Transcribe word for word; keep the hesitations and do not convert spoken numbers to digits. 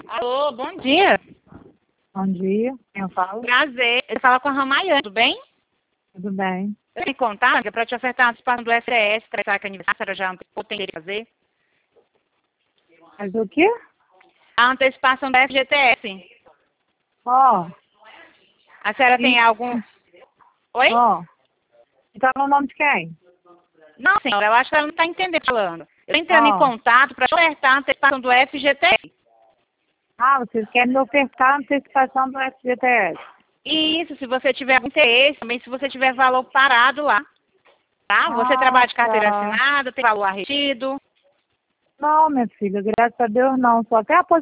Alô, bom dia. Bom dia, quem eu falo? Prazer. Eu falo com a Ramayane, tudo bem? Tudo bem? Eu tenho contato que é para te ofertar uma participação do F S, para essa que aniversário já antecipou, tem que fazer. Mas o quê? A antecipação do F G T S. Ó, A senhora tem e- algum... Oi? ó, tá no nome de quem? Não, senhora, eu acho que ela não está entendendo falando. Eu estou entrando em Ó, contato para te ofertar a antecipação do F G T S. ah, vocês querem me ofertar a antecipação do F G T S? E isso, se você tiver algum interesse, também se você tiver valor parado lá. Tá? Você Ah, trabalha de carteira tá. assinada, tem valor arretido. Não, minha filha, graças a Deus não, só até a